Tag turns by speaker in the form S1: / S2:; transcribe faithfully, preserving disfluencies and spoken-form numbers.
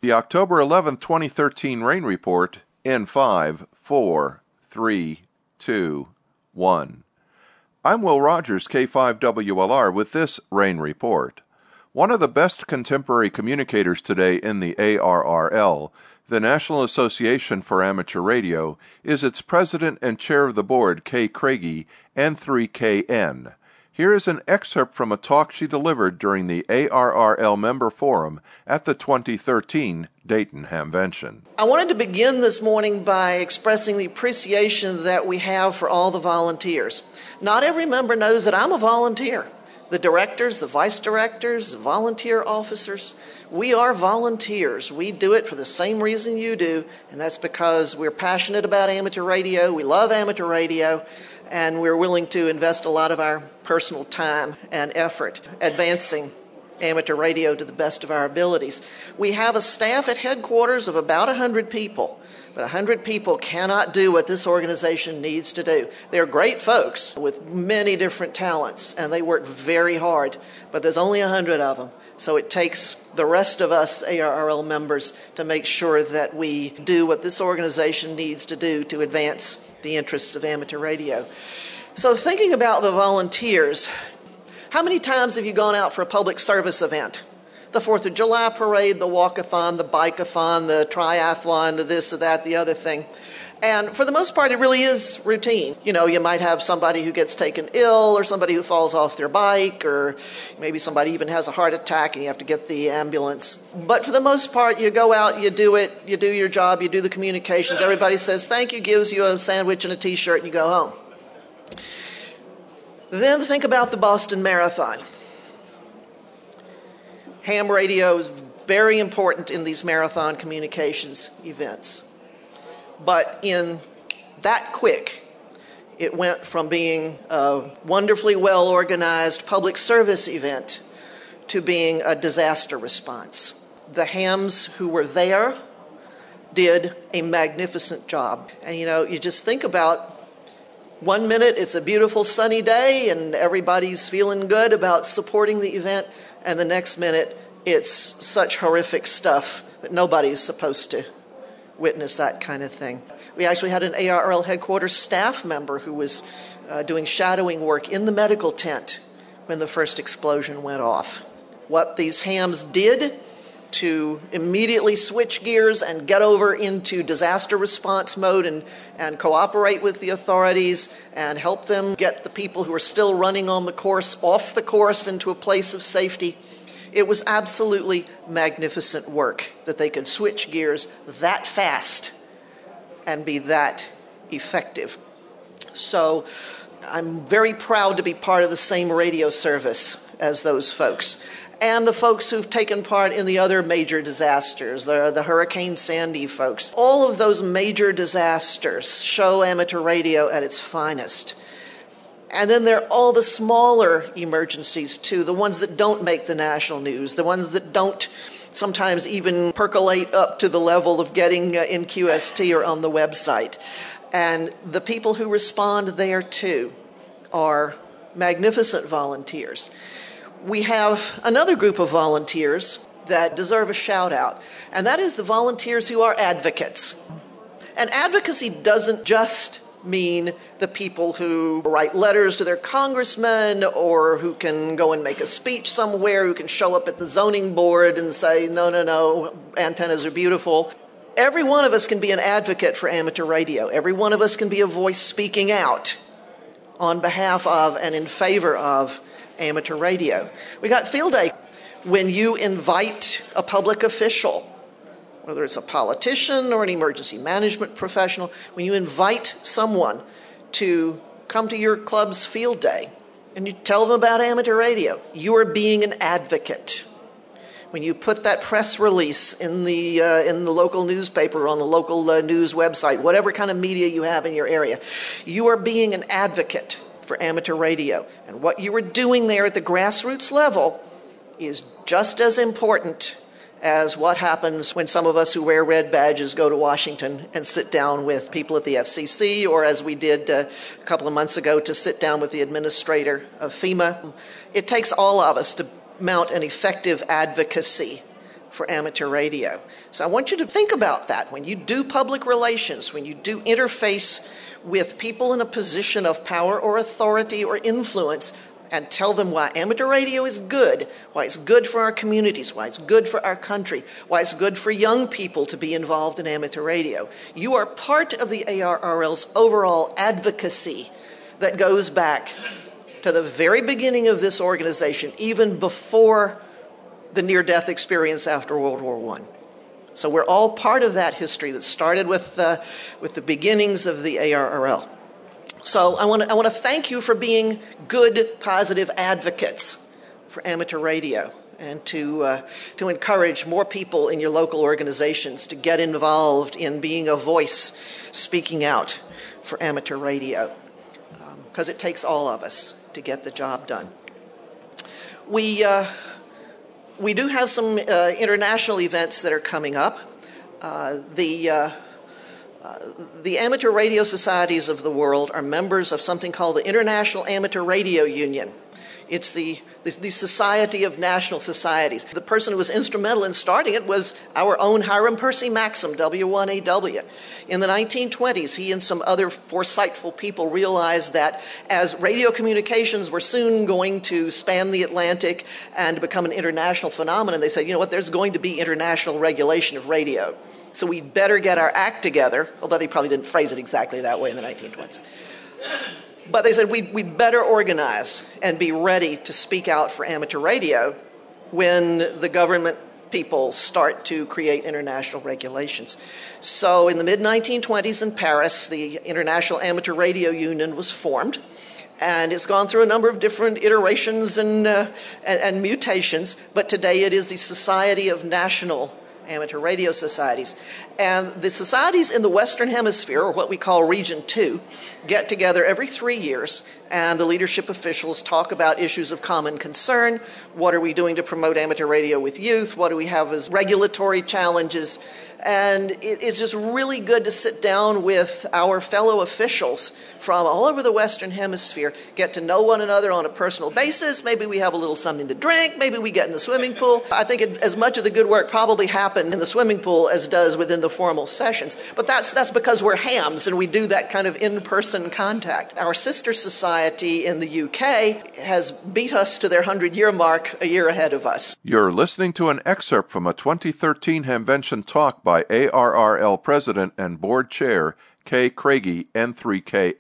S1: the October eleventh, twenty thirteen Rain Report in five, four, three, two, one. I'm Will Rogers, K five W L R, with this Rain Report. One of the best contemporary communicators today in the A R R L, the National Association for Amateur Radio, is its president and chair of the board, Kay Craigie, and three K N. Here is an excerpt from a talk she delivered during the A R R L member forum at the twenty thirteen Dayton Hamvention.
S2: I wanted to begin this morning by expressing the appreciation that we have for all the volunteers. Not every member knows that I'm a volunteer. The directors, the vice directors, the volunteer officers, we are volunteers. We do it for the same reason you do, and that's because we're passionate about amateur radio, we love amateur radio, and we're willing to invest a lot of our personal time and effort advancing amateur radio to the best of our abilities. We have a staff at headquarters of about one hundred people, but one hundred people cannot do what this organization needs to do. They're great folks with many different talents, and they work very hard, but there's only one hundred of them. So it takes the rest of us A R R L members to make sure that we do what this organization needs to do to advance the interests of amateur radio. So thinking about the volunteers, how many times have you gone out for a public service event? The fourth of July parade, the walkathon, the bikeathon, the triathlon, the this, the that, the other thing. And for the most part, it really is routine. You know, you might have somebody who gets taken ill or somebody who falls off their bike, or maybe somebody even has a heart attack and you have to get the ambulance. But for the most part, you go out, you do it, you do your job, you do the communications. Everybody says thank you, gives you a sandwich and a T-shirt, and you go home. Then think about the Boston Marathon. Ham radio is very important in these marathon communications events. But in that quick, it went from being a wonderfully well-organized public service event to being a disaster response. The hams who were there did a magnificent job. And you know, you just think about one minute it's a beautiful sunny day and everybody's feeling good about supporting the event, and the next minute it's such horrific stuff that nobody's supposed to witness that kind of thing. We actually had an A R R L headquarters staff member who was uh, doing shadowing work in the medical tent when the first explosion went off. What these hams did to immediately switch gears and get over into disaster response mode and, and cooperate with the authorities and help them get the people who are still running on the course off the course into a place of safety. It was absolutely magnificent work that they could switch gears that fast and be that effective. So I'm very proud to be part of the same radio service as those folks. And the folks who've taken part in the other major disasters, the, the Hurricane Sandy folks. All of those major disasters show amateur radio at its finest. And then there are all the smaller emergencies, too, the ones that don't make the national news, the ones that don't sometimes even percolate up to the level of getting uh, in Q S T or on the website. And the people who respond there, too, are magnificent volunteers. We have another group of volunteers that deserve a shout-out, and that is the volunteers who are advocates. And advocacy doesn't just mean the people who write letters to their congressmen or who can go and make a speech somewhere, who can show up at the zoning board and say, no, no, no, antennas are beautiful. Every one of us can be an advocate for amateur radio. Every one of us can be a voice speaking out on behalf of and in favor of amateur radio. We got field day. When you invite a public official, whether it's a politician or an emergency management professional, when you invite someone to come to your club's field day and you tell them about amateur radio, you are being an advocate. When you put that press release in the uh, in the local newspaper, on the local uh, news website, whatever kind of media you have in your area, you are being an advocate for amateur radio. And what you are doing there at the grassroots level is just as important as what happens when some of us who wear red badges go to Washington and sit down with people at the F C C, or as we did uh, a couple of months ago to sit down with the administrator of FEMA. It takes all of us to mount an effective advocacy for amateur radio. So I want you to think about that. When you do public relations, when you do interface with people in a position of power or authority or influence, and tell them why amateur radio is good, why it's good for our communities, why it's good for our country, why it's good for young people to be involved in amateur radio. You are part of the A R R L's overall advocacy that goes back to the very beginning of this organization, even before the near-death experience after World War One. So we're all part of that history that started with, uh, with the beginnings of the A R R L. So I want to I want to thank you for being good, positive advocates for amateur radio, and to uh, to encourage more people in your local organizations to get involved in being a voice, speaking out for amateur radio, because um, it takes all of us to get the job done. We uh, we do have some uh, international events that are coming up. Uh, the uh, Uh, the amateur radio societies of the world are members of something called the International Amateur Radio Union. It's the, the, the Society of National Societies. The person who was instrumental in starting it was our own Hiram Percy Maxim, W one A W. In the nineteen twenties, he and some other foresightful people realized that as radio communications were soon going to span the Atlantic and become an international phenomenon, they said, you know what, there's going to be international regulation of radio. So we better get our act together, although they probably didn't phrase it exactly that way in the nineteen twenties. But they said we'd, we'd better organize and be ready to speak out for amateur radio when the government people start to create international regulations. So in the mid nineteen twenties in Paris, the International Amateur Radio Union was formed. And it's gone through a number of different iterations and, uh, and, and mutations, but today it is the Society of National Amateur Radio Societies. And the societies in the Western Hemisphere, or what we call Region two, get together every three years, and the leadership officials talk about issues of common concern. What are we doing to promote amateur radio with youth? What do we have as regulatory challenges? And it, it's just really good to sit down with our fellow officials from all over the Western Hemisphere, get to know one another on a personal basis. Maybe we have a little something to drink. Maybe we get in the swimming pool. I think it, as much of the good work probably happened in the swimming pool as does within the formal sessions. But that's that's because we're hams and we do that kind of in-person contact. Our sister society in the U K has beat us to their hundred-year mark a year ahead of us.
S1: You're listening to an excerpt from a twenty thirteen Hamvention talk by A R R L President and Board Chair Kay Craigie, N three K